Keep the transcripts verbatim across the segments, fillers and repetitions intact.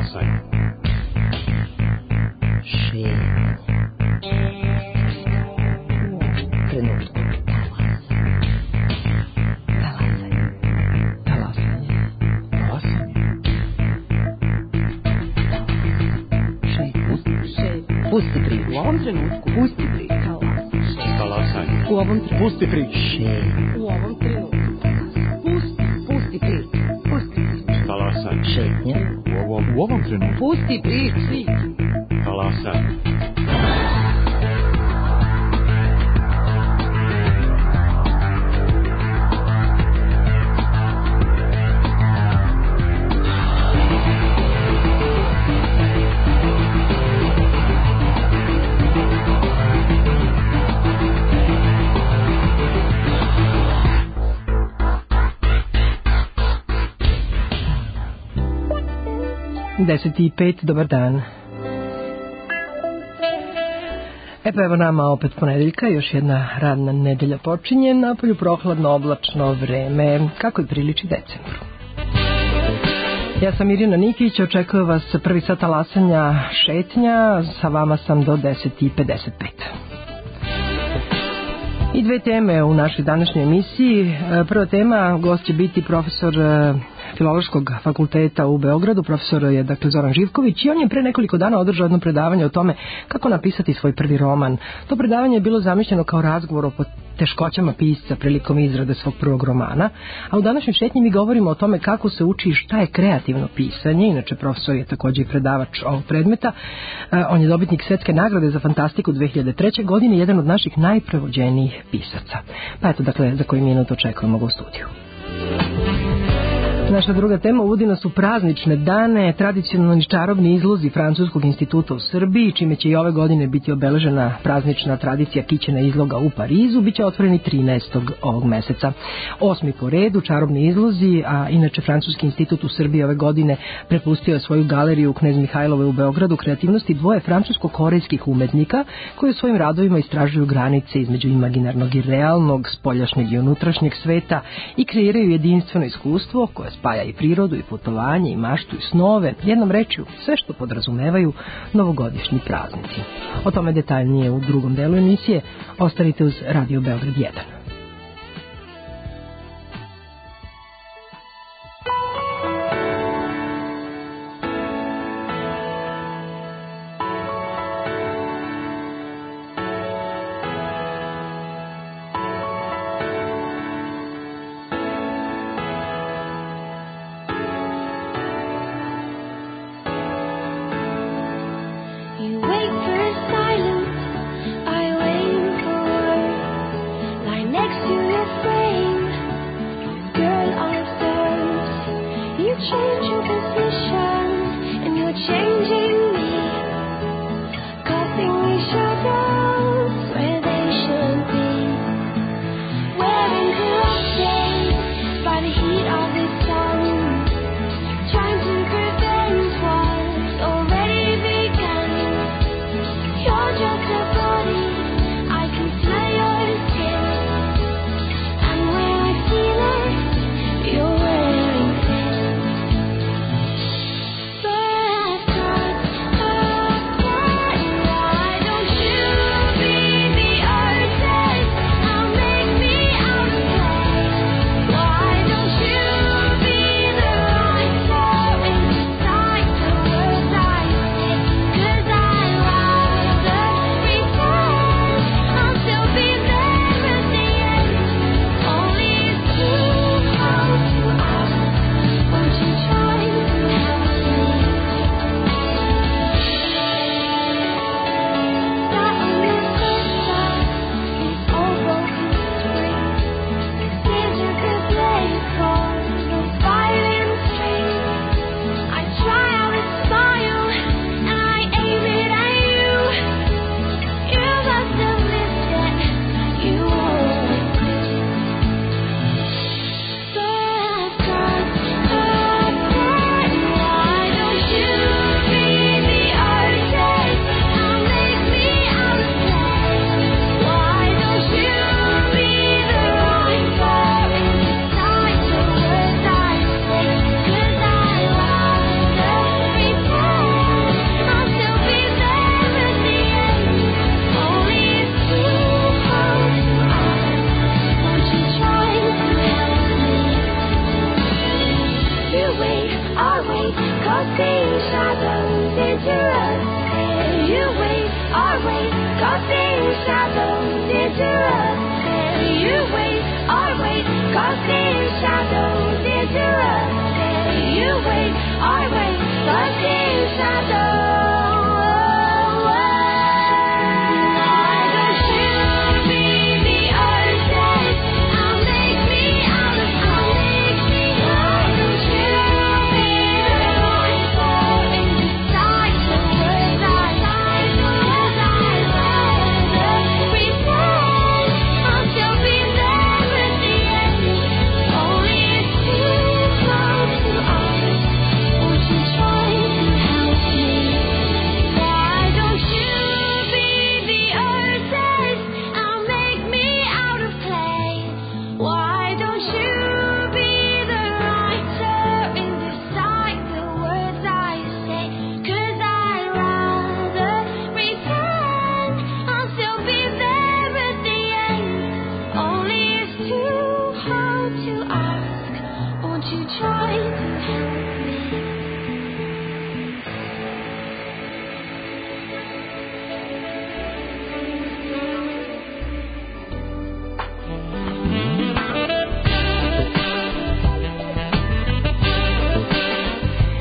Talasaj. Šetnja. Trenutku. Talasaj. Talasanje. Talasanje. Šetnja. Šetnja. Pusti priču. U ovom trenutku. Pusti priču. Talasanje. U ovom trenutku. Pusti priču. Šetnja. U ovom trenutku. Pusti, pusti priču. Pusti priču. Talasanje. Šetnja. U ovom, u ovom trenutku. Pusti priču. Talasanje. deset i pet, dobar dan. E pa evo nama opet ponedeljka, još jedna radna nedelja počinje, napolju prohladno oblačno vreme, kako i priliči decembru. Ja sam Irina Nikić, očekujem vas prvi sat talasanja šetnja, sa vama sam do deset i pedeset pet. I dve teme u našoj današnjoj emisiji. Prva tema, gost će biti profesor Filološkog fakulteta u Beogradu, profesor je dakle Zoran Živković i on je pre nekoliko dana održao jedno predavanje o tome kako napisati svoj prvi roman. To predavanje je bilo zamišljeno kao razgovor o teškoćama pisca prilikom izrade svog prvog romana, a u današnjoj šetnji mi govorimo o tome kako se uči šta je kreativno pisanje. Inače profesor je također i predavač ovog predmeta. On je dobitnik svetske nagrade za fantastiku dve hiljade treće. godine, jedan od naših najprevođenijih pisaca. Pa eto, dakle, za koji minut očekujemo ga u studiju. Naša druga tema uvodi nas u praznične dane, tradicionalni čarobni izlozi Francuskog instituta u Srbiji, čime će i ove godine biti obeležena praznična tradicija kićena izloga u Parizu, biće otvoreni trinaestog ovog meseca. Osmi po redu čarobni izlozi, a inače Francuski institut u Srbiji ove godine prepustio je svoju galeriju u Knez Mihajlove u Beogradu kreativnosti dvoje francusko-korejskih umetnika koji u svojim radovima istražuju granice između imaginarnog i realnog, spoljašnjeg i unutrašnjeg sveta i kreiraju jedinstveno iskustvo koje spaja i prirodu i putovanje i maštu i snove, jednom rečju sve što podrazumevaju novogodišnji praznici. O tome detaljnije u drugom delu emisije. Ostanite uz Radio Beograd jedan. Why don't you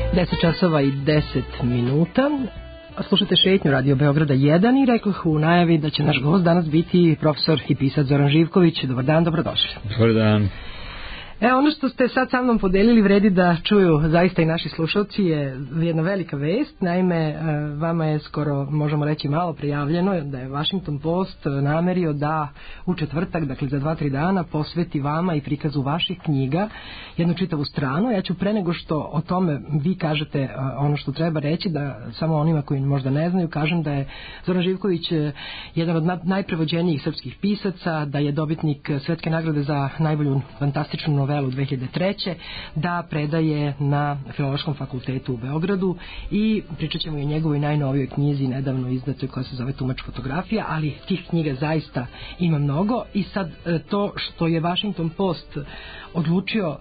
deset časova i deset minuta. Slušate Šetnju Radio Beograda jedan i rekoh u najavi da će naš gost danas biti profesor i pisac Zoran Živković. Dobar dan, dobrodošli. Dobar dan. E, ono što ste sad sa mnom podelili vredi da čuju zaista i naši slušalci je jedna velika vest. Naime, vama je skoro, možemo reći, malo prijavljeno da je Washington Post namerio da u četvrtak, dakle za dva, tri dana, posveti vama i prikazu vaših knjiga jednu čitavu stranu. Ja ću pre nego što o tome vi kažete ono što treba reći, da samo onima koji možda ne znaju, kažem da je Zoran Živković jedan od najprevođenijih srpskih pisaca, da je dobitnik Svetske nagrade za najbolju fantastičnu novelu dve hiljade treće. da predaje na Filološkom fakultetu u Beogradu i pričat ćemo i o njegovoj najnovijoj knjizi nedavno izdatoj koja se zove Tumač fotografija, ali tih knjiga zaista ima mnogo i sad to što je Washington Post odlučio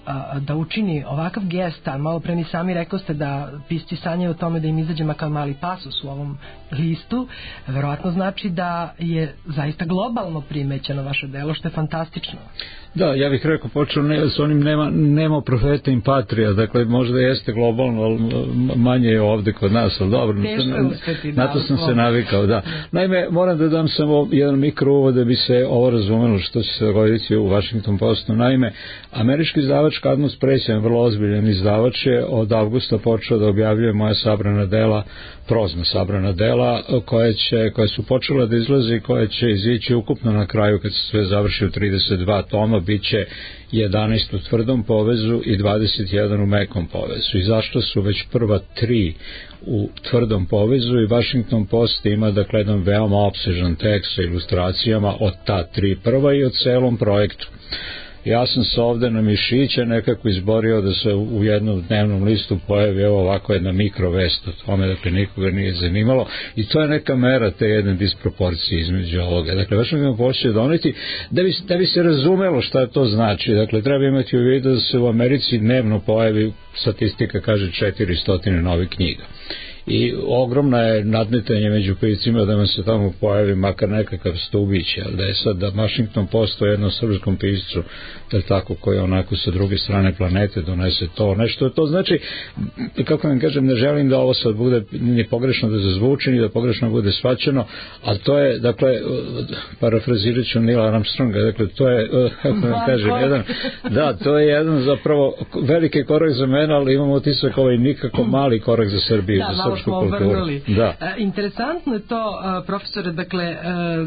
da učini ovakav gest, a malo pre mi sami rekao ste da pisci sanjaju o tome da im izađe makar mali pasus u ovom listu, verovatno znači da je zaista globalno primećeno vaše delo, što je fantastično. Da, ja bih rekao, počeo ne, s onim nema, nema profeta in patria, dakle možda jeste globalno, ali manje je ovde kod nas, ali dobro, na, uspeti, na to sam se navikao, da. Naime, moram da dam samo jedan mikro uvod da bi se ovo razumelo što će se dogoditi u Washington Postu. Naime, američki izdavač Cadmus Press, vrlo ozbiljan izdavač, je od avgusta počeo da objavljuje moja sabrana dela, prozna sabrana dela, koje, će, koje su počela da izlaze i koje će izići ukupno na kraju kad se sve završi u trideset dva toma, bit će jedanaest u tvrdom povezu i dvadeset jedan u mekom povezu. I zašto su već prva tri u tvrdom povezu i Washington Post ima dakle jedan veoma opsežan tekst sa ilustracijama od ta tri prva i o celom projektu. Ja sam se ovde na mišiće nekako izborio da se u jednom dnevnom listu pojavi evo ovako jedna mikrovest o tome, dakle nikoga nije zanimalo i to je neka mera te jedne disproporcije između ovoga. Dakle, baš mi počeo doneti da bi, da bi se razumelo šta to znači. Dakle, treba imati u vidu da se u Americi dnevno pojavi, statistika kaže, četiristo novih knjiga. I ogromna je nadmetanje među piscima da vam se tamo pojavi makar nekakav stubić, ali da je sad da Washington Post o jednom srpskom piscu, da je tako, koji onako sa druge strane planete donese to nešto, to znači, kako vam kažem, ne želim da ovo sad bude ni pogrešno da zazvuči, ni da pogrešno bude shvaćeno, ali to je, dakle, parafrazirat ću Neila Armstronga, dakle, to je, kako vam kažem, jedan, da, to je jedan zapravo veliki korak za mene, ali imam utisak ovaj nikako mali korak za Srbiju, da, za srpsku kulturu. Da. E, interesantno je to, profesore, dakle, e,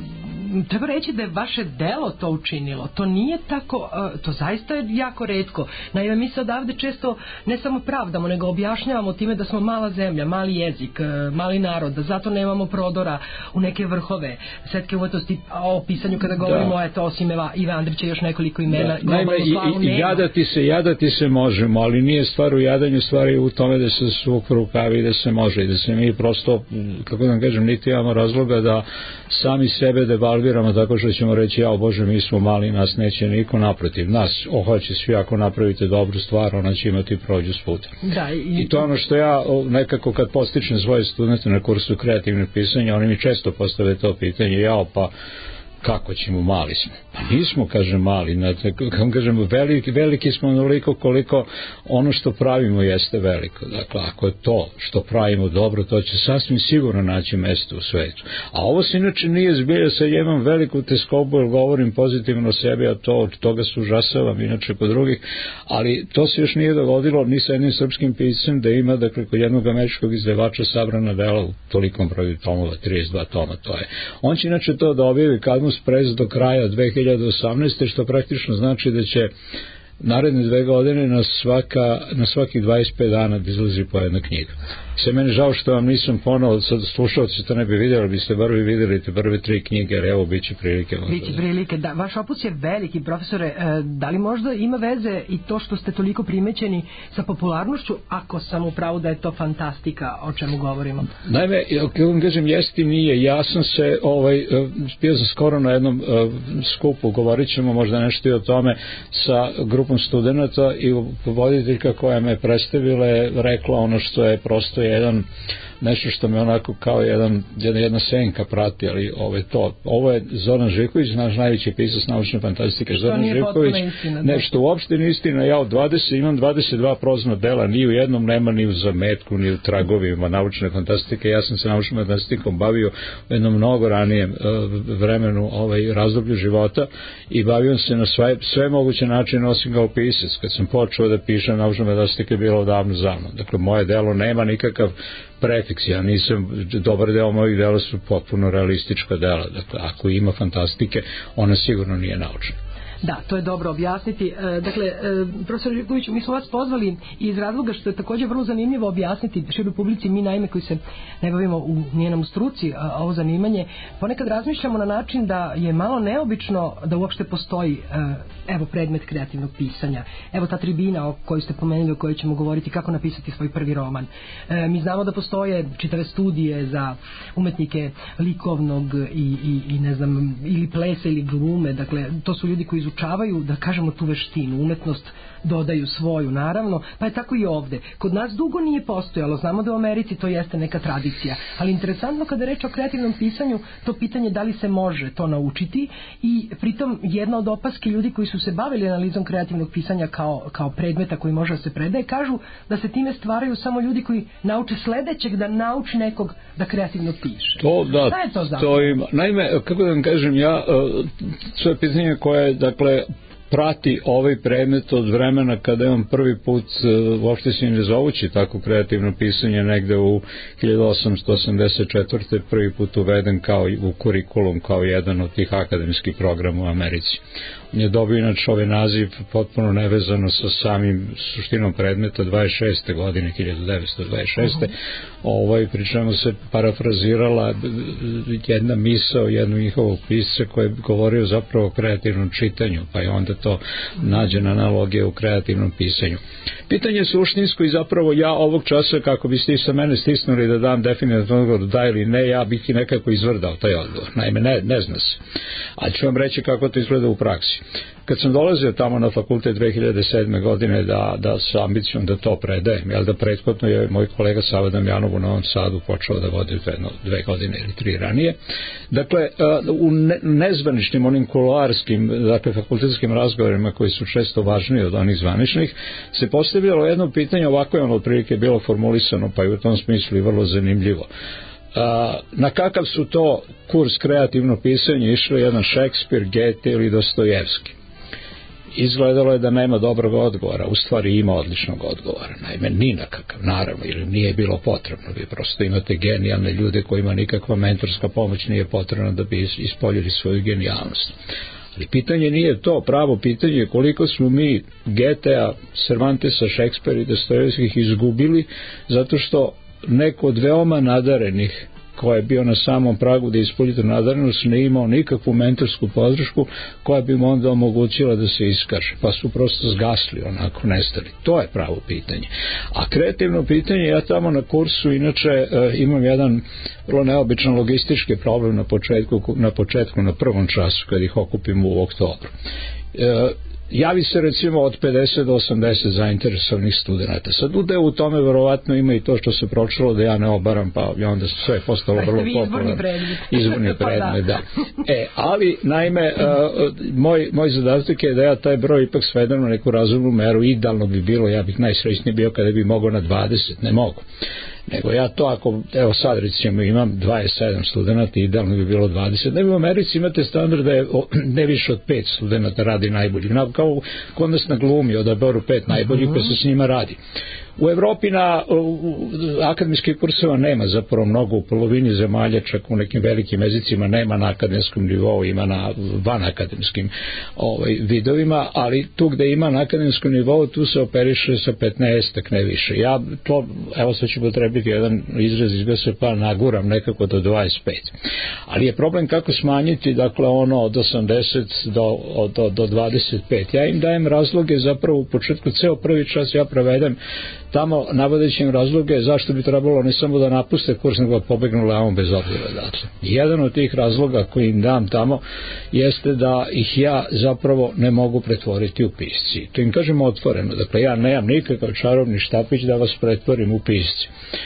treba reći da je vaše delo to učinilo. To nije tako, e, to zaista je jako retko. Naime, mi se odavde često ne samo pravdamo, nego objašnjavamo time da smo mala zemlja, mali jezik, e, mali narod, da zato nemamo prodora u neke vrhove svetske umetnosti. O pisanju kada govorimo, da. Eto, osim Eva, Ive Andrića, još nekoliko imena. Da. Naime, i, i jadati se, jadati se možemo, ali nije stvar u jadanju, stvar je u tome da se svuku rukavi i da se može i da se mi prosto, kako da vam kažem, niti imamo razloga da sami sebe devalviramo tako što ćemo reći, jao Bože, mi smo mali, nas neće niko, naprotiv, nas ohoće svi, ako napravite dobru stvar, ona će imati prođu s puta. Da, i... I to ono što ja nekako kad postičem svoje studente na kursu kreativnog pisanja, oni mi često postave to pitanje, jao pa kako ćemo, mali smo. Pa nismo, kažem, mali, znate, kako kažemo, veliki, veliki smo onoliko koliko ono što pravimo jeste veliko. Dakle, ako je to što pravimo dobro, to će sasvim sigurno naći mesto u svetu. A ovo se inače nije zbilja, sad ja imam veliku teskobu, jer govorim pozitivno o sebi, a to od toga se užasavam inače kod drugih, ali to se još nije dogodilo ni sa jednim srpskim piscem da ima, dakle, kod jednog američkog izdavača sabrana dela u tolikom broju tomova, trideset dva toma, to je. On će inače to da objavi Cadmus Press do kraja dve hiljade osamnaeste. što praktično znači da će naredne dve godine na, svaka, na svakih dvadeset pet dana da izlazi po jedna knjiga. Se meni žao što vam nisam ponovo, sad slušalci to ne bi vidjeli, biste bar vi vidjeli te prve tri knjige, jer evo, bit će prilike. Biće prilike, da. Vaš opus je veliki, profesore. Da li možda ima veze i to što ste toliko primećeni sa popularnošću, ako sam u pravu da je to fantastika o čemu govorimo? Naime, kako vam kažem, jesti nije. Ja sam se, ovaj, bio sam skoro na jednom uh, skupu, govorit ćemo možda nešto i o tome, sa grupom studenta i voditeljka koja me predstavila je rekla ono što je prosto jedan nešto što me onako kao jedan, jedna, jedna senka prati, ali ovo je to. Ovo je Zoran Živković, naš najveći pisac naučne fantastike. Što Zoran Živković, istina, nešto uopšte nije istina. Ja od dvadeset imam dvadeset dva prozna dela, ni u jednom nema ni u zametku, ni u tragovima naučne fantastike. Ja sam se naučnom fantastikom bavio u jednom mnogo ranijem uh, vremenu, ovaj, razdoblju života i bavio se na sve, sve moguće načine osim kao pisac. Kad sam počeo da pišem naučne fantastike je bilo odavno za mnom. Dakle, moje delo nema nikakav prefiks, ja nisam, dobar deo mojih dela su potpuno realistička dela. Dakle, ako ima fantastike, ona sigurno nije naučna. Da, to je dobro objasniti. Dakle, profesor Živkoviću, mi smo vas pozvali iz razloga što je također vrlo zanimljivo objasniti široj publici. Mi naime koji se ne bavimo u njenom struci ovo zanimanje, ponekad razmišljamo na način da je malo neobično da uopšte postoji evo predmet kreativnog pisanja. Evo ta tribina o kojoj ste pomenuli, o kojoj ćemo govoriti kako napisati svoj prvi roman. Mi znamo da postoje čitave studije za umetnike likovnog i, i, i ne znam, ili plesa ili glume. Dakle, to su ljudi koji izučavaju, da kažemo, tu veštinu, umetnost dodaju svoju, naravno, pa je tako i ovde. Kod nas dugo nije postojalo, znamo da u Americi to jeste neka tradicija, ali interesantno kada je reč o kreativnom pisanju, to pitanje da li se može to naučiti i pritom jedna od opaski ljudi koji su se bavili analizom kreativnog pisanja kao, kao predmeta koji može da se predaje, kažu da se time stvaraju samo ljudi koji nauče sledećeg da nauči nekog da kreativno piše. To, da, šta je to za to ima, naime, kako da vam kažem, ja, to je pitanje koje, dakle, prati ovaj predmet od vremena kada je on prvi put, uopšte se ne zovući tako kreativno pisanje, negde u hiljadu osamsto osamdeset četvrte prvi put uveden kao u kurikulum, kao jedan od tih akademskih programa u Americi. On je dobio inače ovaj naziv potpuno nevezano sa samim suštinom predmeta dvadeset šeste godine, hiljadu devetsto dvadeset šeste. Ovaj, pričamo se parafrazirala jedna misao jednog njihovog pisca koji je govorio zapravo o kreativnom čitanju, pa je onda to nađena analogija u kreativnom pisanju. Pitanje je suštinsko i zapravo ja ovog časa, kako biste i sa mene stisnuli da dam definitivno odgovor da ili ne, ja bih i nekako izvrdao taj odgovor. Naime, ne, ne zna se. A ću vam reći kako to izgleda u praksi. Kad sam dolazio tamo na fakultet dve hiljade sedme godine da, da sa ambicijom da to predajem, jel da prethodno je moj kolega Sava Damjanov u Novom Sadu počeo da vodi jedno, dve godine ili tri ranije. Dakle, u ne, nezvaničnim, onim kuloarskim, dakle, fakultetskim razgovorima koji su često važniji od onih zvaničnih, se postavljalo jedno pitanje, ovako je ono otprilike bilo formulisano, pa je u tom smislu i vrlo zanimljivo. Na kakav su to kurs kreativno pisanje išli jedan Šekspir, Goethe ili Dostojevski? Izgledalo je da nema dobrog odgovora, u stvari ima odličnog odgovora, naime ni na kakav, naravno, ili nije bilo potrebno, vi prosto imate genijalne ljude kojima nikakva mentorska pomoć nije potrebna da bi ispoljili svoju genijalnost. Ali pitanje nije to, pravo pitanje je koliko smo mi Goethea, Cervantesa, Šekspira i Dostojevskih izgubili zato što neko od veoma nadarenih ko je bio na samom pragu da ispolji tu nadarenost ne imao nikakvu mentorsku podršku koja bi mu onda omogućila da se iskaže, pa su prosto zgasli, onako nestali. To je pravo pitanje. A kreativno pitanje, ja tamo na kursu inače e, imam jedan vrlo neobičan logistički problem na početku, na početku, na prvom času kad ih okupim u oktobru. E, javi se recimo od pedeset do osamdeset zainteresovanih studenta. Sad ude u tome verovatno ima i to što se pročilo da ja ne obaram, pa je onda sve postalo vrlo popularno. Izborni predmet, da. E, ali, naime, uh, moj, moj zadatak je da ja taj broj ipak svedem na neku razumnu meru. Idealno bi bilo, ja bih najsrećniji bio kada bi mogao na dvadeset, ne mogu. Nego ja to ako, evo sad recimo imam dvadeset sedam studenta, idealno bi bilo dvadeset. Ne, u Americi imate standarde ne više od pet studenta radi najbolji. Kao kod nas na glumi odaberu pet najboljih pa se s njima radi. U Evropi na u, akademskih kurseva nema zapravo mnogo, u polovini zemalja, čak u nekim velikim jezicima nema na akademskom nivou, ima na van akademskim ovaj, vidovima, ali tu gde ima na akademskom nivou, tu se operiše sa petnaestak, ne više. Ja to, evo sad ću potrebiti jedan izraz izgleda se pa naguram nekako do dvadeset pet. Ali je problem kako smanjiti, dakle ono od osamdeset do, do, do dvadeset pet. Ja im dajem razloge zapravo u početku, ceo prvi čas ja provedem tamo navodeći im razloge zašto bi trebalo ne samo da napuste kurs, nego da pobegnu levom bez obzira odatle. Jedan od tih razloga koji im dam tamo jeste da ih ja zapravo ne mogu pretvoriti u pisci. To im kažemo otvoreno. Dakle, ja nemam nikakav čarobni štapić da vas pretvorim u pisci.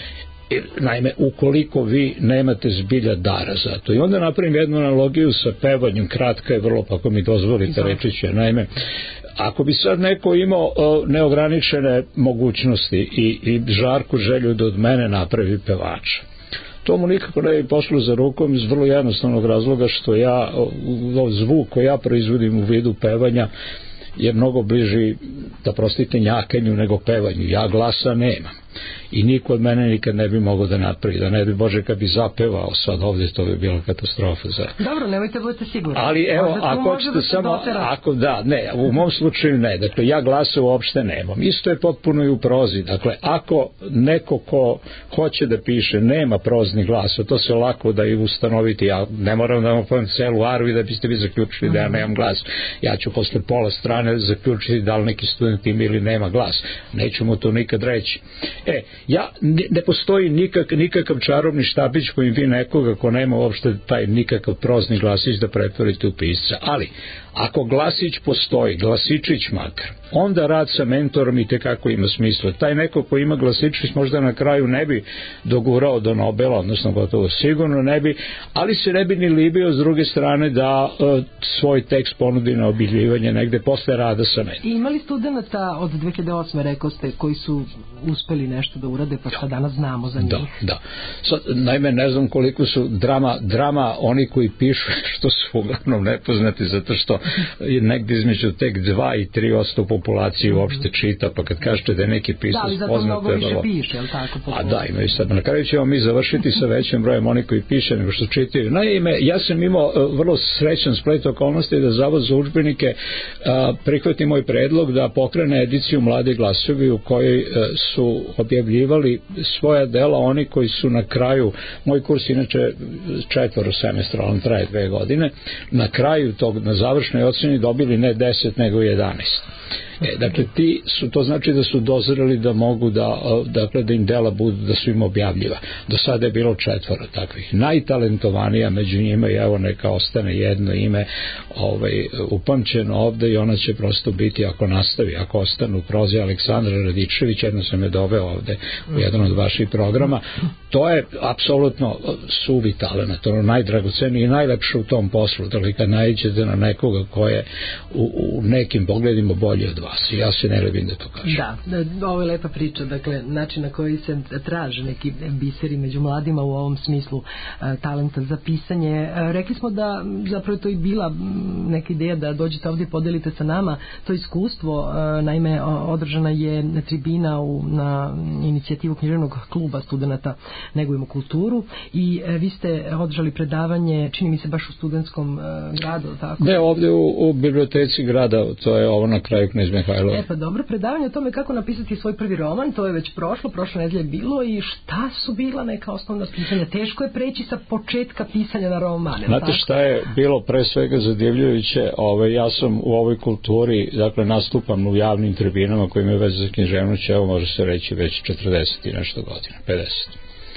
naime, ukoliko vi nemate zbilja dara za to. I onda napravim jednu analogiju sa pevanjem, kratka je vrlo, pa ako mi dozvolite reći ću. Naime, ako bi sad neko imao uh, neograničene mogućnosti i, i žarku želju da od mene napravi pevača, to mu nikako ne bi pošlo za rukom iz vrlo jednostavnog razloga što ja, uh, zvuk koji ja proizvodim u vidu pevanja je mnogo bliži, da prostite, njakanju nego pevanju. Ja glasa nemam i niko od mene nikad ne bi mogao da napravi, da ne bi Bože kad bi zapevao sad ovdje, to bi bila katastrofa za... Dobro, nemojte budete sigurni. Ali evo, ako hoćete samo, ako da, ne, u mom slučaju ne, dakle ja glasa uopšte nemam. Isto je potpuno i u prozi, dakle ako neko ko hoće da piše nema prozni glas, to se lako da i ustanoviti, ja ne moram da vam povem celu aru i da biste vi zaključili da ja nemam glas. Ja ću posle pola strane zaključiti da li neki student ima ili nema glas. Neću mu to nikad reći. E, ja, ne postoji nikak, nikakav čarobni štapić kojim vi nekoga ko nema uopšte taj nikakav prozni glasić da pretvorite u pisca, ali ako glasić postoji, glasičić makar, onda rad sa mentorom i tekako ima smisla. Taj neko ko ima glasičić možda na kraju ne bi dogurao do Nobela, odnosno gotovo sigurno ne bi, ali se ne bi ni libio s druge strane da uh, svoj tekst ponudi na objavljivanje negde posle rada sa mentorom. I imali studenta od dve hiljade osme, rekao ste, koji su uspeli nešto da urade, pa šta danas znamo za njih? Da, da. Sad, naime, ne znam koliko su drama, drama oni koji pišu, što su uglavnom nepoznati, zato što je negdje između tek dva i tri posto populacije uopšte čita, pa kad kažete da je neki pisac poznat... Da, ali zato mnogo više piše, je li tako? A da, imaju sad. Na kraju ćemo mi završiti sa većim brojem oni koji piše nego što čitaju. Naime, ja sam imao vrlo srećan splet okolnosti da Zavod za udžbenike prihvati moj predlog da pokrene ediciju Mladi glasovi u kojoj su objavljivali svoja dela oni koji su na kraju, moj kurs inače četvoro semestra, on traje dve godine, na kraju tog, na završnoj oceni dobili ne deset nego jedanaest. E, dakle, ti su, to znači da su dozreli da mogu da, dakle, da im dela budu, da su im objavljiva. Do sada je bilo četvoro takvih. Najtalentovanija među njima, i evo neka ostane jedno ime ovaj, upamćeno ovde i ona će prosto biti, ako nastavi, ako ostane u prozi, Aleksandra Radičević, jedno sam je doveo ovde u jedan od vaših programa. To je apsolutno suvi talent, ono najdragoceniji i najlepše u tom poslu, dakle kad naiđete na nekoga ko je u, u nekim pogledima bolji od vas. Ja se ne lebim da to kažem. Da, ovo je lepa priča, dakle način na koji se traže neki biseri među mladima u ovom smislu uh, talenta za pisanje. Uh, rekli smo da zapravo to i bila neka ideja da dođete ovdje i podelite sa nama to iskustvo. Uh, naime, održana je tribina u, na inicijativu književnog kluba studenata Negujemo kulturu i uh, vi ste održali predavanje, čini mi se baš u studentskom uh, gradu, tako? Ne, ovdje u, u biblioteci grada, to je ovo na kraju Knez Mihajlova. E pa dobro, predavanje o tome kako napisati svoj prvi roman, to je već prošlo, prošle nedelje je bilo, i šta su bila neka osnovna pitanja? Teško je preći sa početka pisanja na romane. Znate tako? Šta je bilo pre svega zadivljujuće? Ove, ja sam u ovoj kulturi, dakle nastupam u javnim tribinama koji imaju veze za književnošću, evo može se reći već četrdeset i nešto godina, pedeset.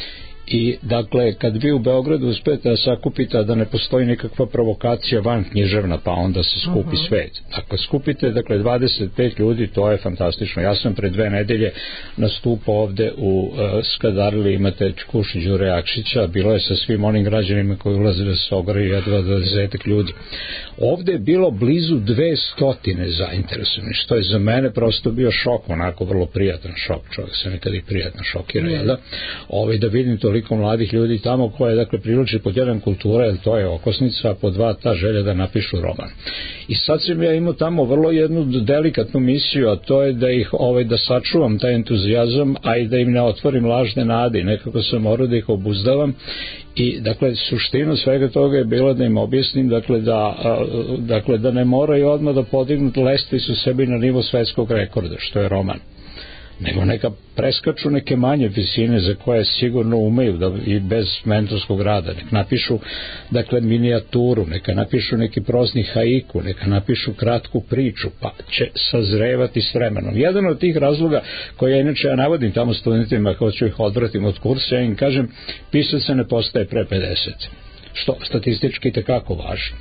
I dakle, kad vi u Beogradu uspete da sakupite da ne postoji nikakva provokacija van književna, pa onda se skupi uh-huh. svet. Dakle, skupite, dakle, dvadeset pet ljudi, to je fantastično. Ja sam pre dve nedelje nastupao ovde u uh, Skadarli, imate Kuši Đure Akšića, bilo je sa svim onim građanima koji ulaze da se ograju jedva dvadesetak ljudi. Ovde je bilo blizu dve stotine zainteresovani, što je za mene prosto bio šok, onako vrlo prijatan šok, čovjek se nekada i prijatno šokira, yeah. da? Ovaj, da vidim toliko mladih ljudi tamo koje, dakle, privlači pod jedan kultura, jer to je okosnica, a po dva ta želja da napišu roman. I sad sam ja imao tamo vrlo jednu delikatnu misiju, a to je da ih, ovaj, da sačuvam taj entuzijazam, a i da im ne otvorim lažne nade. Nekako sam morao da ih obuzdavam. I dakle suština svega toga je bila da im objasnim dakle da, dakle, da ne moraju odmah da podignu lestvicu sebi na nivo svetskog rekorda, što je roman, nego neka preskaču neke manje visine za koje sigurno umeju da i bez mentorskog rada, nek napišu dakle minijaturu, neka napišu neki prozni haiku, neka napišu kratku priču, pa će sazrevati s vremenom. Jedan od tih razloga koje ja inače ja navodim tamo studentima kao ću ih odvratim od kursa, ja im kažem, pisac se ne postaje pre pedeset, što statistički tekako važno.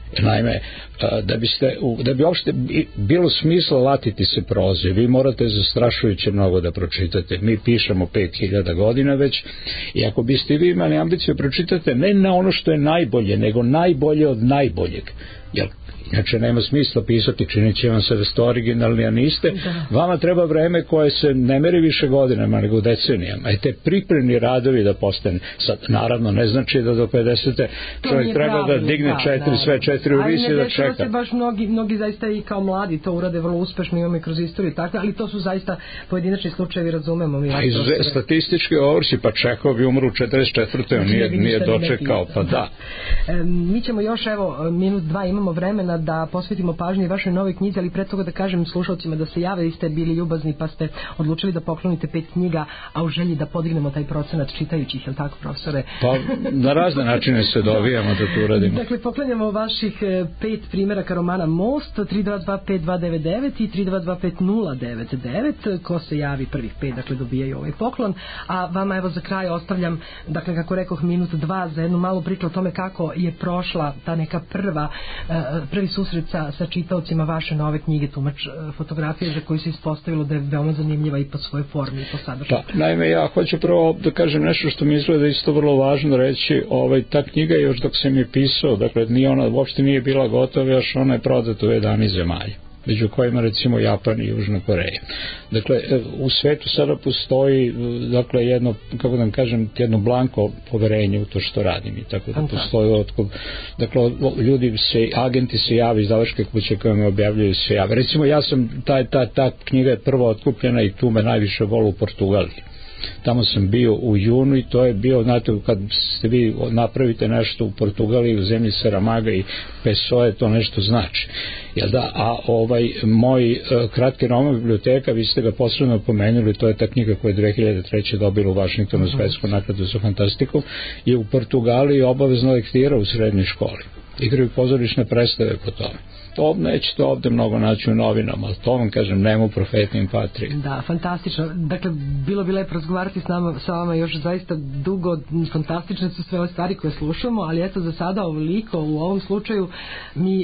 Naime, da biste, da bi uopšte bilo smisla latiti se proze, vi morate zastrašujuće mnogo da pročitate. Mi pišemo pet hiljada godina već i ako biste vi imali ambiciju pročitate ne na ono što je najbolje, nego najbolje od najboljeg, jer inače nema smisla pisati, činit će vam se da ste originalni, a niste. Vama treba vreme koje se ne meri više godinama, nego decenijama. I te pripremni radovi da postane. Sad, naravno, ne znači da do pedesete čovjek treba da digne četiri, sve četiri u visi da čeka. Ali ne se baš mnogi, mnogi zaista i kao mladi to urade vrlo uspešno, imamo i kroz istoriju tako, ali to su zaista pojedinačni slučajevi, razumemo. Mi a iz statistički ovrsi, pa Čehov je umru u četrdeset četvrtoj on nije, nije dočekao, pa da. E, mi ćemo još, evo, minut, dva imamo vremena da posvetimo pažnju i vašoj novoj knjizi, ali pre toga da kažem slušalcima da se jave, vi ste bili ljubazni pa ste odlučili da poklonite pet knjiga, a u želji da podignemo taj procenat čitajući ih, je li tako, profesore? Pa na razne načine se dovijamo da to uradimo. Dakle, poklanjamo vaših pet primjeraka romana Most, tri dva dva pet dva devet devet i tri dva dva pet nula devet devet, ko se javi prvih pet, dakle dobijaju ovaj poklon, a vama evo za kraj ostavljam, dakle kako rekoh, minut dva za jednu malu priču o tome kako je prošla ta neka prva, prvi susret sa, sa čitaocima vaše nove knjige Tumač fotografije, za koju se ispostavilo da je veoma zanimljiva i po svojoj formi i po sadržaju. Pa, naime, ja hoću prvo da kažem nešto što mi izgleda isto vrlo važno reći. Ovaj, ta knjiga još dok sam je pisao, dakle, nije ona, uopšte nije bila gotova, još ona je prodata u jedanaest zemalja, među kojima recimo Japan i Južna Koreja. Dakle, u svetu sada postoji, dakle, jedno, kako da vam kažem, jedno blanko poverenje u to što radim i tako da postoji otkup. Dakle, ljudi se, agenti se jave, izdavačke kuće koje me objavljuju se jave. Recimo, ja sam, ta, ta, ta knjiga je prvo otkupljena i tu me najviše vole u Portugaliji. Tamo sam bio u junu i to je bio, znate, kad ste vi napravite nešto u Portugaliji, u zemlji Saramaga i Pessoe, to nešto znači. Jel da, a ovaj moj uh, kratki roman Biblioteka, vi ste ga posebno pomenuli, to je ta knjiga koja je dve hiljade treće dobila u Vašingtonu svetsku nagradu za fantastiku, je u Portugaliji obavezna lektira u srednjoj školi. Igraju pozorišne predstave po tome. To nećete ovde mnogo naći u novinama, ali to vam kažem, nema u Profeti in Patrii. Da, fantastično. Dakle, bilo bi lepo razgovarati s nama, sa vama još zaista dugo, fantastične su sve ove stvari koje slušamo, ali eto za sada ovoliko, u ovom slučaju mi e,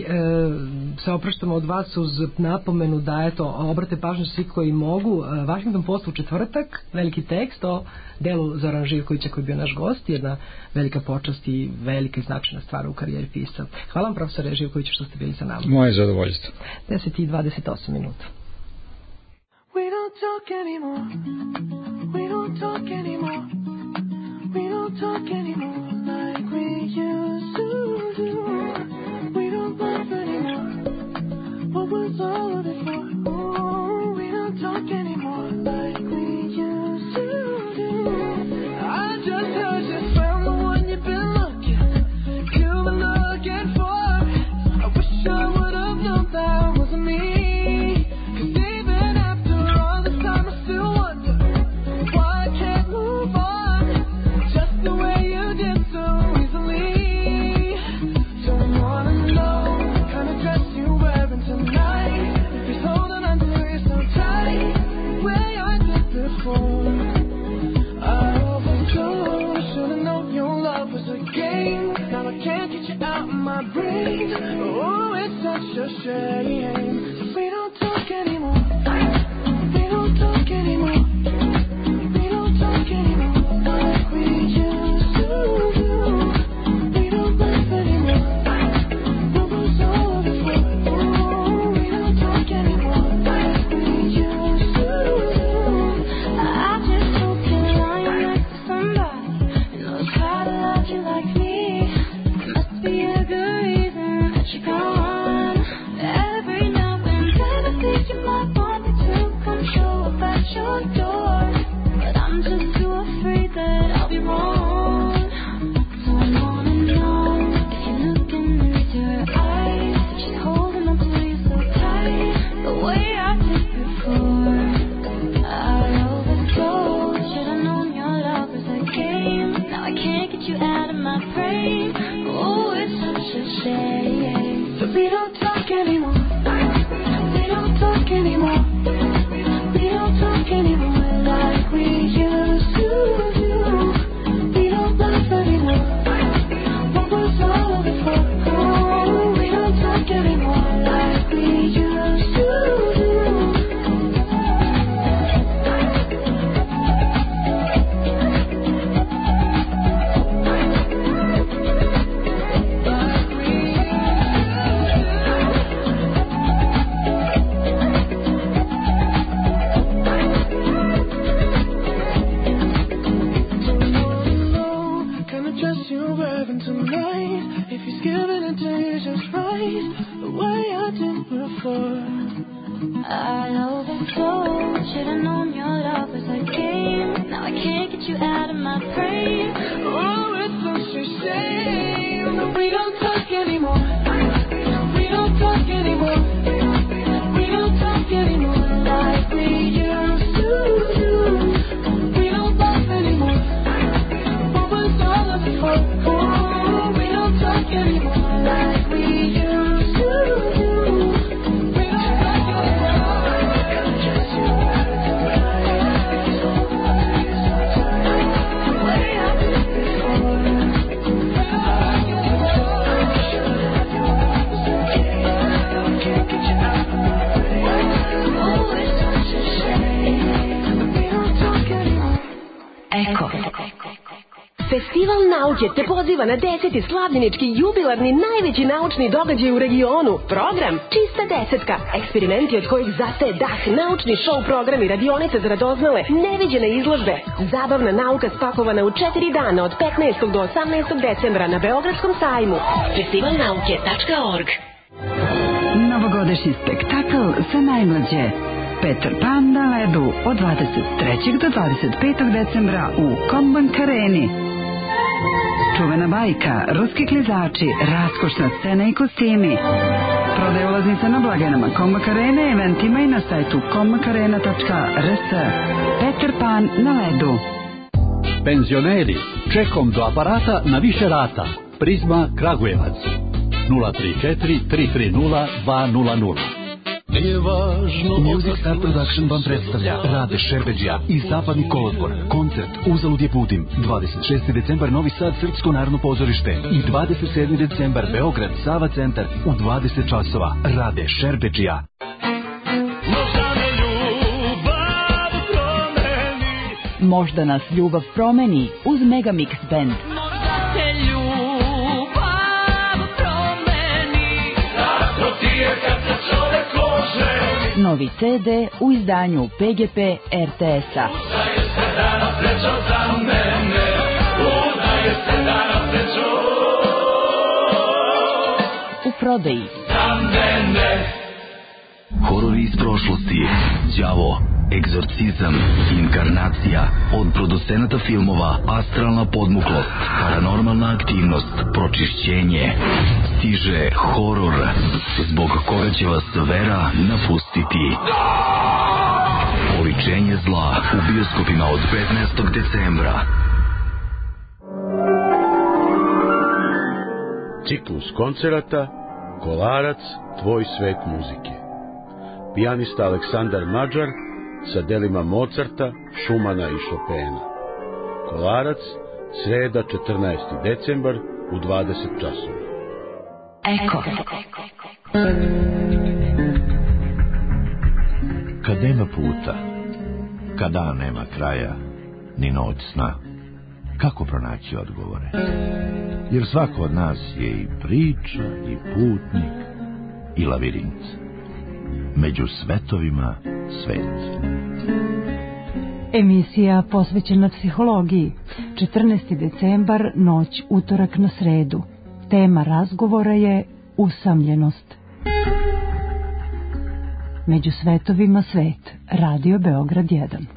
se opraštamo od vas uz napomenu da eto, obrate pažnju svi koji mogu. Washington Post u četvrtak, veliki tekst o delu Zorana Živkovića koji je bio naš gost, jedna velika počast i velika i značajna stvar u karijeri pisao. Hvala vam, profesore Živkoviću, što ste bili sa nama. Moje zadovoljstvo. deset i dvadeset osam minuta. We don't talk anymore. We don't talk anymore. We don't talk anymore like we used to do. We don't laugh anymore. What was all of it for? Oh, we don't talk anymore like we used to do. I just heard you found the one you've been looking, you've been looking for. I wish I would have known that wasn't me. Cause even after all this time I still wonder why I can't move on just the way you did so easily. Don't wanna know the kind of dress you're wearing tonight, if he's holding on to you so tight, the way I did before. I overdosed, should've known your love was a game. Now I can't get you out of my brain. Oh, it's such a shame. We don't talk anymore. We don't talk anymore. We don't talk anymore like we used to do. We don't laugh anymore. What was all of it for? Oh, we don't talk anymore like we used to do. I just hope you're lying next to somebody who knows how to love you like me. There must be a good reason that you're gone. Every now and then I think you might want me to come show up at your door, but I'm just too afraid that I'll be wrong. Don't wanna know if you're looking into her eyes, if she's holding on to you so tight, the way I did before. I overdosed, should've known your love was a game. Now I can't get you out of my brain. Oh, it's such a shame. So we don't talk anymore. We don't talk anymore. We don't talk anymore. I overdosed. Should've known your love was a game. Now I can't get you out of my brain. Oh, it's such a shame. We don't talk anymore. We don't talk anymore. We don't talk anymore like we used to do. We don't laugh anymore. What was all of it for? Oh, we don't talk anymore like we used to do. We don't talk anymore. Just you. Way up before. Can't get you out of my way. Oh, it's such a shame. We don't talk anymore. Eko. Festival nauke te poziva na deseti slavljenički jubilarni najveći naučni događaj u regionu. Program Čista desetka. Eksperimenti od kojih zastaje dah, naučni show programi, radionice za radoznale, neviđene izložbe. Zabavna nauka spakovana u četiri dana od petnaestog do osamnaestog decembra na Beogradskom sajmu. festival nauke tačka org. Novogodišnji spektakl za najmlađe. Peter Pan na ledu od dvadeset trećeg do dvadeset petog decembra u Kombank Areni. Čuvena bajka, ruski klizači, raskošna scena i kostimi. Prodaj ulaznica na blagajnama Kombank Arene, eventima i na sajtu kombankarena tačka r s. Peter Pan na ledu. Penzioneri, čekom do aparata na više rata. Prizma Kragujevac. nula tri četiri tri tri nula dva nula nula. Music Star Production vam predstavlja Rade Šerbedžija i Zapadni kolodvor. Koncert Uzalud je putim. dvadeset šesti decembar Novi Sad Srpsko narodno pozorište i dvadeset sedmi decembar Beograd Sava centar u dvadeset časova. Rade Šerbedžija. Možda nas ljubav promeni uz Megamix Band. Novi ce de u izdanju P G P R T S-a. U prodaji. Horori iz prošlosti, đavo, egzorcizam, inkarnacija, od producenata filmova Astralna podmuklost, paranormalna aktivnost, pročišćenje, stiže horor, zbog koga će vas vera napustiti. Oličenje zla u bioskopima od petnaestog decembra. Ciklus koncerata Kolarac, tvoj svet muzike. Pijanista Aleksandar Mađar sa delima Mozarta, Šumana i Šopena. Kolarac, sreda četrnaesti decembar u dvadeset časova. Eko. Kad nema puta, kad dan nema kraja, ni noć sna, kako pronaći odgovore? Jer svako od nas je i priča, i putnik, i lavirint. Među svetovima svet. Emisija posvećena psihologiji. četrnaesti decembar, noć, utorak na sredu. Tema razgovora je usamljenost. Među svetovima svet. Radio Beograd jedan.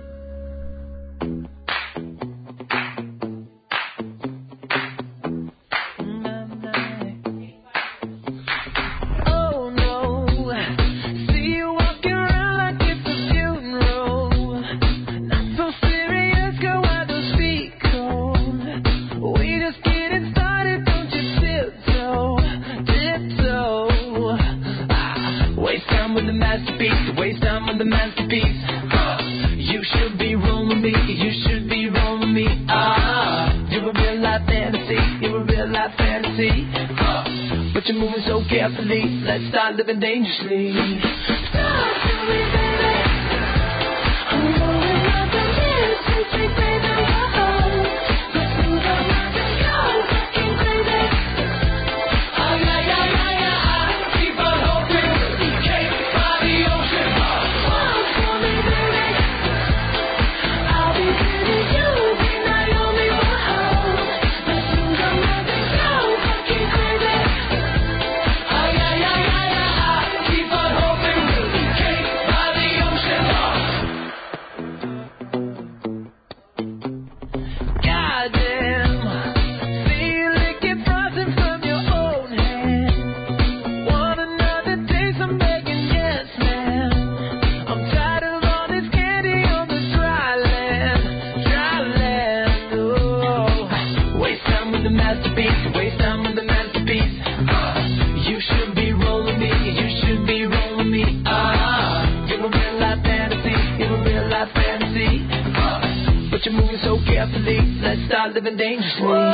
Let's start living dangerously. Keep on hoping. but you're moving so carefully. Let's start living dangerously.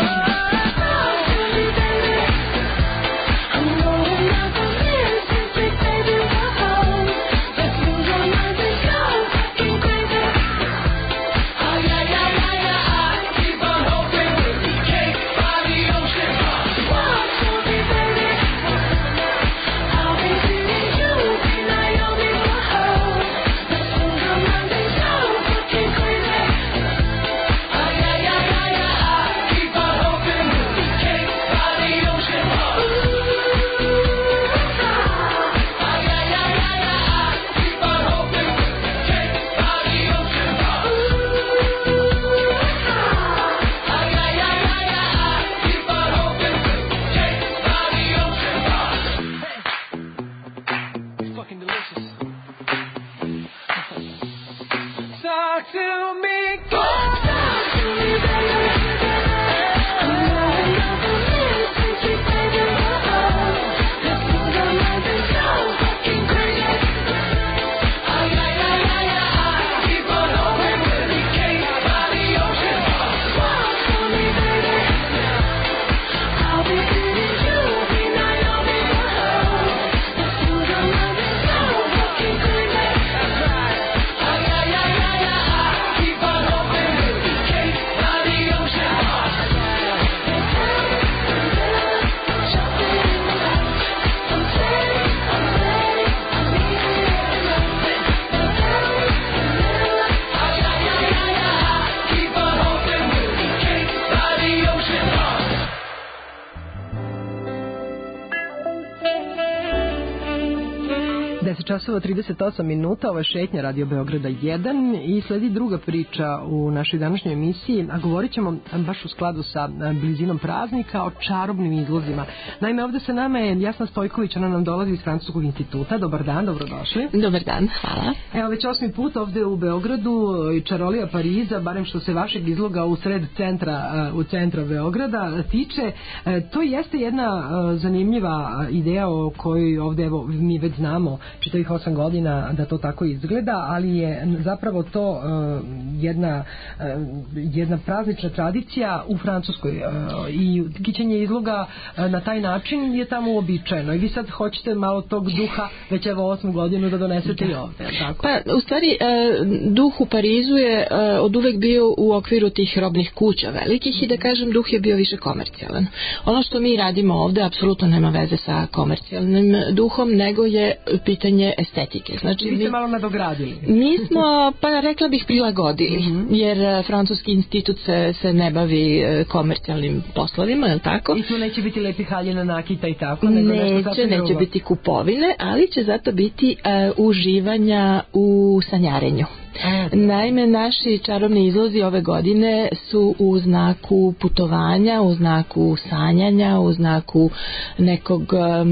deset časova trideset osam minuta, ovo je šetnja Radio Beograda jedan i sledi druga priča u našoj današnjoj emisiji, a govorit ćemo baš u skladu sa blizinom praznika o čarobnim izlozima. Naime, ovde sa nama je Jasna Stojković, ona nam dolazi iz Francuskog instituta. Dobar dan, dobrodošli. Dobar dan, hvala. Evo, već osmi put ovde u Beogradu i čarolija Pariza, barem što se vašeg izloga u sred centra, u centra Beograda tiče. To jeste jedna zanimljiva ideja o kojoj ovde, evo, mi već znamo čitavih osam godina da to tako izgleda, ali je zapravo to uh, jedna, uh, jedna praznična tradicija u Francuskoj uh, i kićenje izloga uh, na taj način je tamo uobičajeno i vi sad hoćete malo tog duha već evo osmu godinu da donesete da. I ovde, tako? Pa, u stvari, uh, duh u Parizu je uh, od uvek bio u okviru tih robnih kuća velikih i da kažem duh je bio više komercijalan. Ono što mi radimo ovde apsolutno nema veze sa komercijalnim duhom, nego je pitanje estetike. Znači, vi ste malo nadogradili. Mi smo, pa rekla bih, prilagodili, mm-hmm. jer Francuski institut se, se ne bavi komercijalnim poslovima, je li tako? I tu neće biti lepi haljina nakita i tako? Nego neće, neće drugo. Biti kupovine, ali će zato biti uh, uživanja u sanjarenju. Naime, naši čarobni izlozi ove godine su u znaku putovanja, u znaku sanjanja, u znaku nekog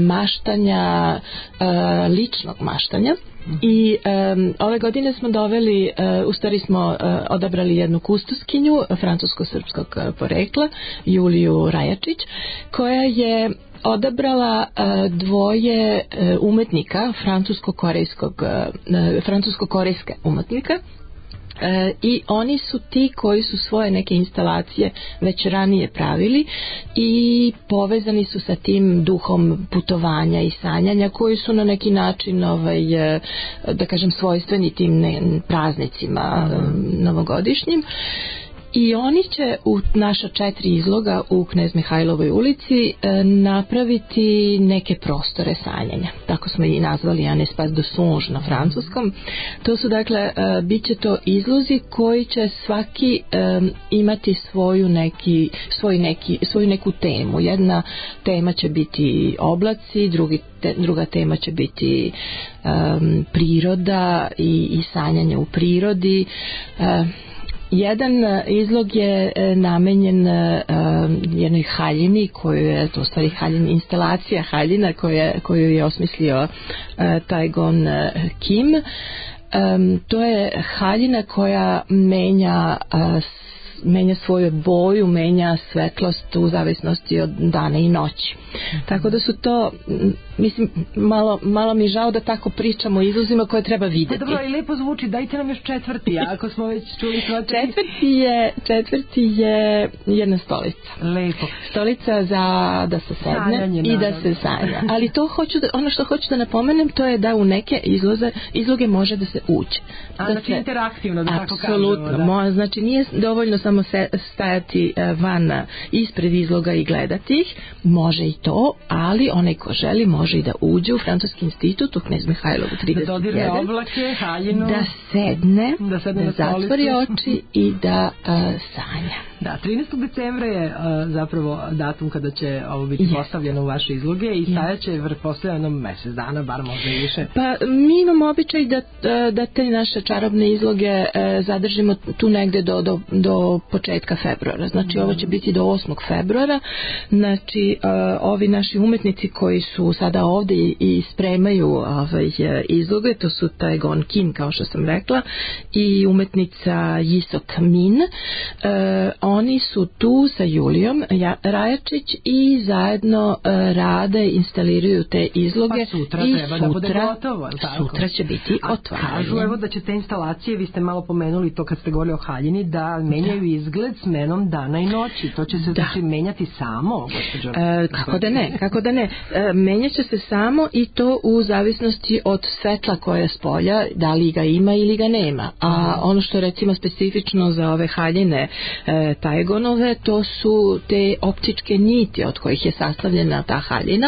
maštanja, ličnog maštanja. I um, ove godine smo doveli, uh, u stvari smo uh, odabrali jednu kustoskinju francusko-srpskog porekla, Juliju Rajačić, koja je odabrala uh, dvoje uh, umetnika, francusko-korejskog, uh, francusko-korejske umetnika. E, i oni su ti koji su svoje neke instalacije već ranije pravili i povezani su sa tim duhom putovanja i sanjanja koji su na neki način ovaj, da kažem svojstveni tim ne, praznicima mm. novogodišnjim. I oni će u naša četiri izloga u Knez Mihajlovoj ulici e, napraviti neke prostore sanjanja. Tako smo i nazvali un espace de songe na francuskom. To su dakle, e, bit će to izlozi koji će svaki e, imati svoju, neki, svoj neki, svoju neku temu. Jedna tema će biti oblaci, drugi te, druga tema će biti e, priroda i, i sanjanje u prirodi. E, Jedan izlog je namenjen jednoj haljini koju je, to u stvari haljin, instalacija haljina koje, koju je osmislio Taegon Kim. To je haljina koja menja menja svoju boju, menja svetlost u zavisnosti od dana i noći. Mm-hmm. Tako da su to mislim, malo, malo mi žao da tako pričamo o izlozima koje treba videti. Pa dobro, i lepo zvuči, dajte nam još četvrti, ako smo već čuli četvrti. Četvrti je, četvrti je jedna stolica. Lepo. Stolica za da se sedne Sanjanje, i da naravno. se sanja. Ali to hoću da, ono što hoću da napomenem, to je da u neke izloze, izloge može da se uđe. A da znači se, interaktivno, da tako kažemo. Apsolutno, Da. mo, znači nije dovoljno samo se, stajati e, van ispred izloga i gledati ih, može i to, ali onaj ko želi može i da uđe u Francuski institut u Knez Mihajlovu trideset jedan. Da dodirne oblake, haljinu. Da sedne, da, sedne da zatvori oči i da uh, sanja. Da, trinaestog decembra je uh, zapravo datum kada će ovo biti yes. postavljeno u vaše izloge i stajat će pretpostavljeno mjesec dana, bar možda i više. Pa mi imamo običaj da, da te naše čarobne izloge uh, zadržimo tu negde do, do, do početka februara. Znači mm. ovo će biti do osmog februara. Znači uh, ovi naši umetnici koji su sada ovde i, i spremaju ovaj, izloge, to su Taegon Kim, kao što sam rekla, i umetnica Jisok Min. Uh, oni su tu sa Julijom Rajačić i zajedno uh, rade, instaliraju te izloge. Pa sutra i treba sutra, da bude gotovo. Tako? Sutra će biti A otvaranje. kažu evo da će te instalacije, vi ste malo pomenuli to kad ste govorili o haljini, da menjaju da. izgled smenom dana i noći. To će se da. znači menjati samo, gospođo? E, kako da ne, kako da ne. E, menjaće se samo i to u zavisnosti od svetla koje je s polja, da li ga ima ili ga nema. A ono što recimo specifično za ove haljine e, Taegonove, to su te optičke niti od kojih je sastavljena ta haljina,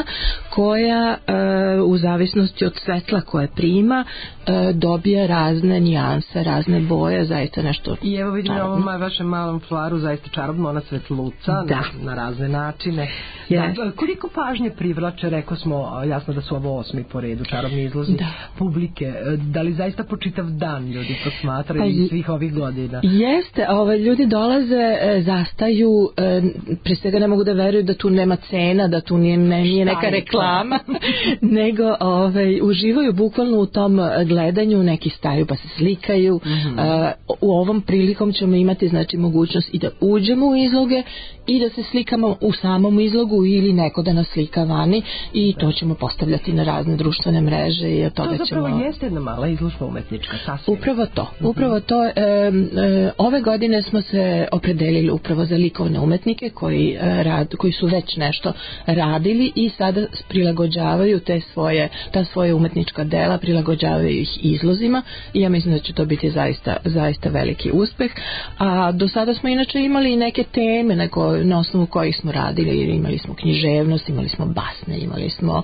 koja e, u zavisnosti od svetla koje prima e, dobije razne nijanse, razne boje, zaista nešto. I evo vidim na ovom vašem malom flaru zaista čarobno, ona svetluca da. na, na razne načine. Yes. Da, koliko pažnje privlače, rekao smo, jasno da su ovo osmi po redu čarobni izlozi da. publike. Da li zaista po čitav dan ljudi to smatraju pa, iz svih ovih godina? Jeste, ove, ljudi dolaze, e, zastaju, e, pre svega ne mogu da veruju da tu nema cena, da tu nije, ne, nije neka reklama, nego ove, uživaju bukvalno u tom gledanju, neki staju pa se slikaju. Mm-hmm. E, u ovom prilikom ćemo imati znači mogućnost i da uđemo u izloge i da se slikamo u samom izlogu ili neko da nas slika vani i to ćemo postavljati na razne društvene mreže i od toga ćemo... To zapravo ćemo... jeste jedna mala izložba umetnička, sasvim. Upravo to, upravo to. E, e, ove godine smo se opredelili upravo za likovne umetnike koji, e, rad, koji su već nešto radili i sada prilagođavaju te svoje, ta svoje umetnička dela, prilagođavaju ih izlozima i ja mislim da će to biti zaista, zaista veliki uspeh. A do sada smo inače imali i neke teme na, ko, na osnovu kojih smo radili, imali smo književnost, imali smo basne, imali smo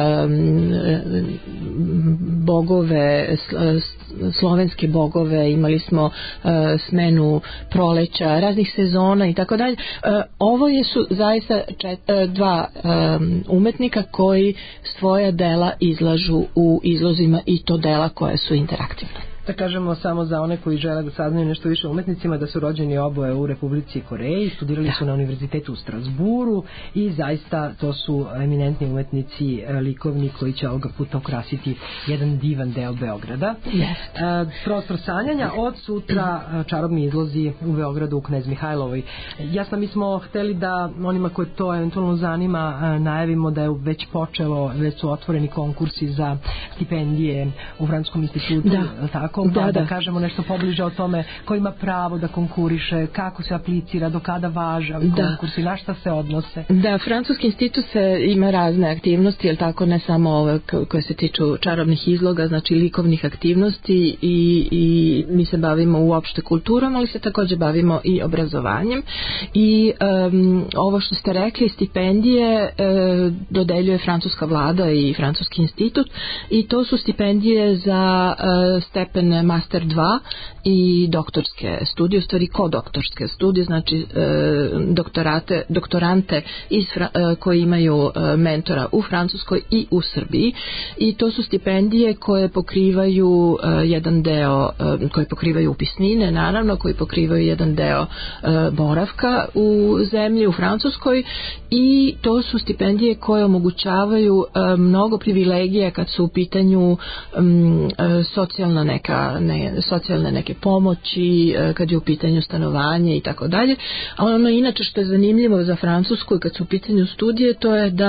um, bogove, slovenske bogove, imali smo uh, smenu proleća, raznih sezona i tako dalje. Ovo je su zaista čet, uh, dva um, umetnika koji svoja dela izlažu u izlozima i to dela koje su interaktivne. Da kažemo samo za one koji žele da saznaju nešto više o umetnicima, da su rođeni oboje u Republici Koreji, studirali da. su na univerzitetu u Strasburu i zaista to su eminentni umetnici likovni koji će ovoga puta ukrasiti jedan divan deo Beograda. Yes. E, prostor sanjanja od sutra čarobni izlozi u Beogradu u Knez Mihajlovoj. Jasno, mi smo hteli da onima koje to eventualno zanima najavimo da je već počelo, već su otvoreni konkursi za stipendije u Francuskom institutu, da. tako? Da, pa da. da kažemo nešto pobliže o tome ko ima pravo da konkuriše, kako se aplicira, do kada važe ovi da. konkursi, na šta se odnose. Da, Francuski institut se ima razne aktivnosti, jel tako, ne samo ove koje se tiču čarobnih izloga, znači likovnih aktivnosti i, i mi se bavimo uopšte kulturom, ali se također bavimo i obrazovanjem i um, ovo što ste rekli, stipendije e, dodeljuje francuska vlada i Francuski institut i to su stipendije za e, stepen master dva i doktorske studije, u stvari kodoktorske studije, znači e, doktorate, doktorante iz, e, koji imaju e, mentora u Francuskoj i u Srbiji i to su stipendije koje pokrivaju e, jedan deo, e, koje pokrivaju upisnine, naravno, koji pokrivaju jedan deo e, boravka u zemlji, u Francuskoj i to su stipendije koje omogućavaju e, mnogo privilegija kad su u pitanju m, e, socijalna neka, ne, socijalne neke pomoći, kad je u pitanju stanovanje i tako dalje. A ono inače što je zanimljivo za Francusku kad su u pitanju studije, to je da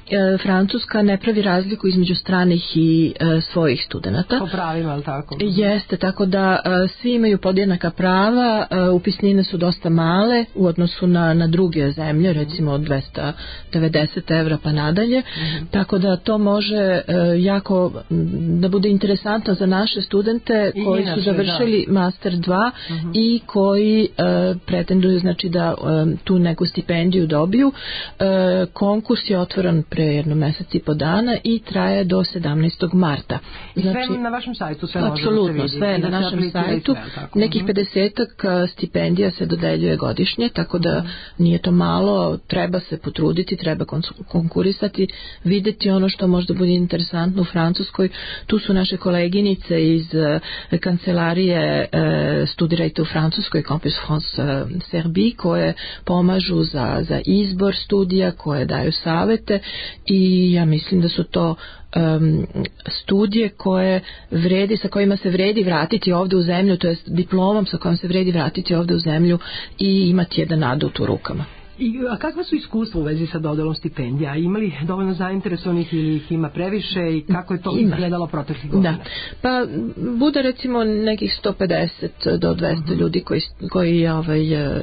e, Francuska ne pravi razliku između stranih i e, svojih studenata. Po pravima, ali tako? Jeste, tako da e, svi imaju podjednaka prava, e, upisnine su dosta male u odnosu na, na druge zemlje, recimo od dvesta devedeset evra pa nadalje, mm-hmm. tako da to može e, jako da bude interesantno za naše studente I koji inače, su završili da. master dva mm-hmm. i koji e, pretenduju znači da e, tu neku stipendiju dobiju. E, konkurs je otvoren pre jedno mesec i po dana i traje do sedamnaestog marta. Znači, I sve na vašem sajtu, sve može da se vidi. Apsolutno, sve na našem sajtu. Sve, nekih pedesetak stipendija se dodeljuje godišnje, tako da mm. nije to malo, treba se potruditi, treba konkurisati, videti ono što možda bude interesantno u Francuskoj. Tu su naše koleginice iz kancelarije Studirajte u Francuskoj, Campus France Serbie, koje pomažu za, za izbor studija, koje daju savete i ja mislim da su to um, studije koje vredi, sa kojima se vredi vratiti ovde u zemlju, to jest diplomom sa kojom se vredi vratiti ovde u zemlju i imati jedan adut u rukama. I, a kakva su iskustva u vezi sa dodelom stipendija? Ima li dovoljno zainteresovanih ili ih ima previše i kako je to ima. izgledalo proteklih godina? Da. Pa bude recimo nekih sto pedeset do dvesta uh-huh. ljudi koji, koji ovaj,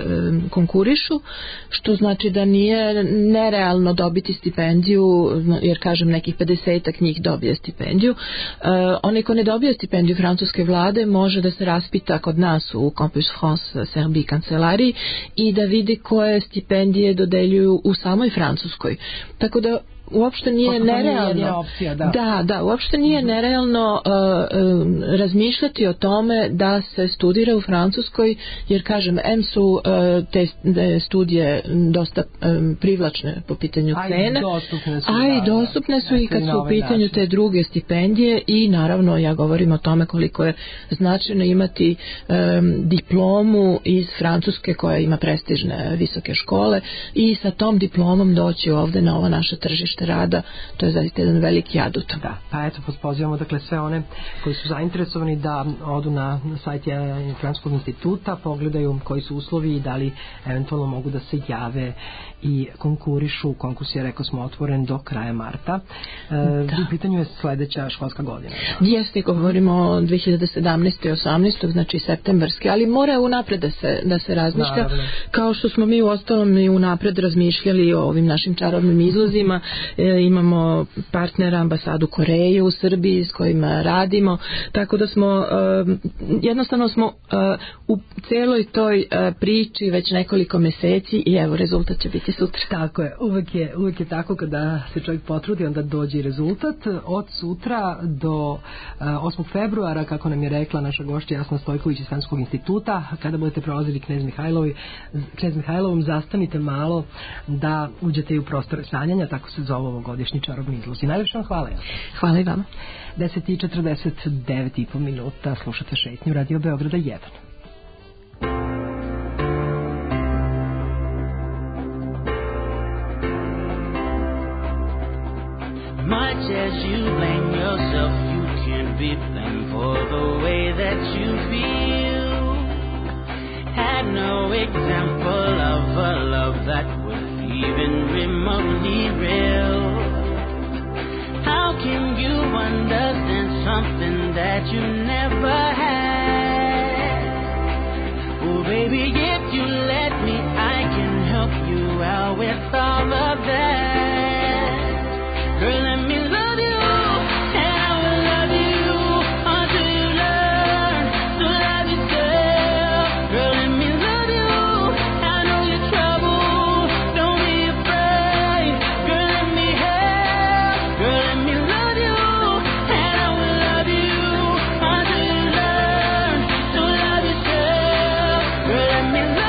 konkurišu, što znači da nije nerealno dobiti stipendiju, jer kažem nekih pedesetak njih dobije stipendiju. Uh, onaj ko ne dobije stipendiju francuske vlade može da se raspita kod nas u Campus France Serbie kancelariji i da vidi koje stipendije dodeljuju u samoj Francuskoj. Tako da uopšte nije Pošto nerealno nije opcija, da. da, da, uopšte nije nerealno uh, uh, razmišljati o tome da se studira u Francuskoj, jer kažem, em su uh, te studije dosta um, privlačne po pitanju cene, a i dostupne su, a i, dostupne su da, i kad su u pitanju način. te druge stipendije i naravno ja govorim o tome koliko je značajno imati um, diplomu iz Francuske koja ima prestižne visoke škole i sa tom diplomom doći ovde na ovo naše tržište rada, to je zaista jedan veliki adut. Da, pa eto, pozivamo dakle sve one koji su zainteresovani da odu na sajt Francuskog instituta, pogledaju koji su uslovi i da li eventualno mogu da se jave i konkurišu. Konkurs je, rekao smo, otvoren do kraja marta. E, u pitanju je sledeća školska godina. Da. Jeste, govorimo o dve hiljade sedamnaeste i osamnaestoj znači septembarski, ali mora unapred da se, da se razmišlja, Naravno. kao što smo mi u ostalom i unapred razmišljali o ovim našim čarobnim izlozima. E, imamo partnera ambasadu Koreje u Srbiji s kojima radimo, tako da smo e, jednostavno smo e, u celoj toj e, priči već nekoliko meseci i evo rezultat će biti sutra. Tako je, uvek je, uvek je tako kada se čovjek potrudi, onda dođe i rezultat. Od sutra do osmog februara, kako nam je rekla naša gošća Jasna Stojković iz Francuskog instituta, kada budete prolazili Knez Mihajlovi, Knez Mihajlovom, zastanite malo da uđete i u prostore sanjanja, tako se zove ovogodišnji čarobni izlozi. Najljepše vam hvala. Hvala i vama. deset i četrdeset devet i po minuta, slušate šetnju Radio Beograda jedan. Much as you blame yourself, you can't be blamed for the way that you feel. Had no example of a love that was even remotely real. How can you understand something that you never had? Oh baby, if you let me, I can help you out with all of that. Girl, let me love you, and I will love you until you learn to love yourself. Girl, let me love you, I know your trouble, don't be afraid. Girl, let me help. Girl, let me love you, and I will love you until you learn to love yourself. Girl, let me love you.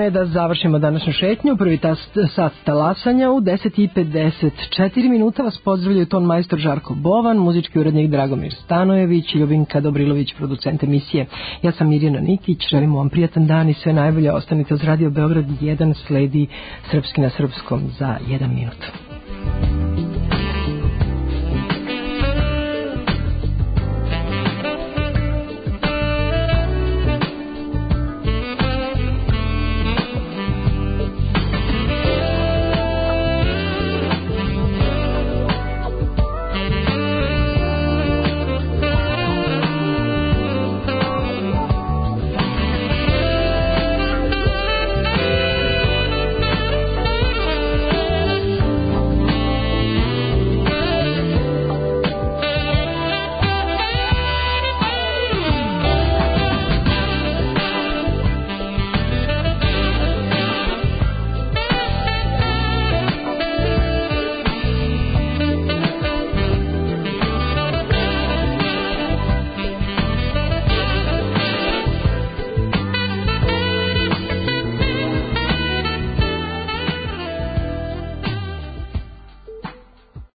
je da završimo današnju šetnju. Prvi tas, sat talasanja u deset i pedeset četiri minuta vas pozdravljaju ton majstor Žarko Bovan, muzički urednik Dragomir Stanojević i Ljubinka Dobrilović, producent emisije. Ja sam Mirjana Nikić, želimo vam prijatan dan i sve najbolje. Ostanite uz Radio Beograd jedan, sledi Srpski na srpskom za jedan minut.